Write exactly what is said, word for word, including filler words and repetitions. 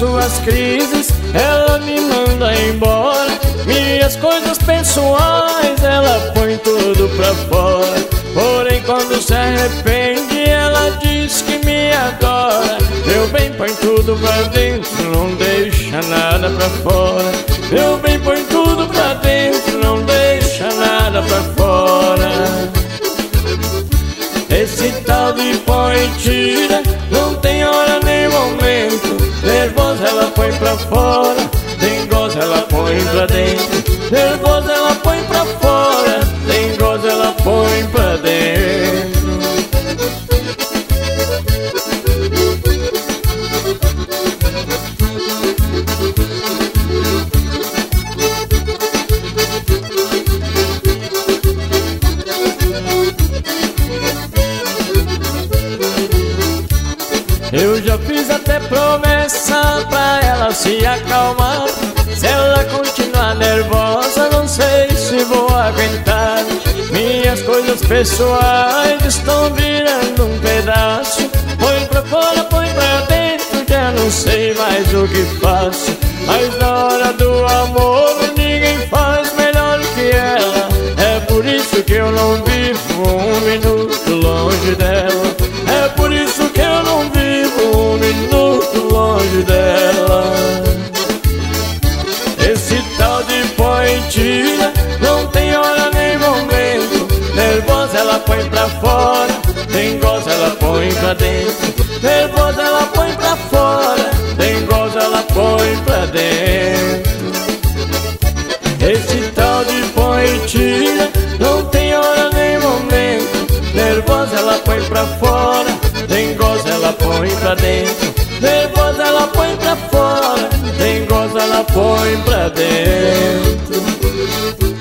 suas crises, ela me manda embora. Minhas coisas pessoais, ela põe tudo pra fora. Porém quando se arrepende, ela diz que me adora. Meu bem, põe tudo pra dentro, não deixa nada pra fora. Meu bem, põe tudo pra dentro, não deixa nada pra fora. Esse tal de põe e tira, não tem hora nem momento. Nervosa ela põe pra fora, dengosa ela põe pra dentro. Nervosa ela põe pra fora, dengosa ela põe pra dentro. Eu já fiz até promessa pra ela se acalmar. Se ela continuar nervosa, não sei se vou aguentar. Minhas coisas pessoais estão virando um pedaço. Põe pra fora, põe pra dentro, já não sei mais o que faço. Mas na hora do amor ninguém faz melhor que ela. É por isso que eu não vivo um minuto longe dela. É por isso que eu não vivo um minuto longe dela. Esse tal de põe e tira, não tem hora nem momento. Nervosa ela põe pra fora, dengosa ela põe pra dentro. Nervosa ela põe pra fora, dengosa ela põe pra dentro. Esse tal de põe e tira, não tem hora nem momento. Nervosa ela põe pra fora, dengosa ela põe pra dentro. Nervosa ela põe pra fora, dengosa ela põe pra dentro.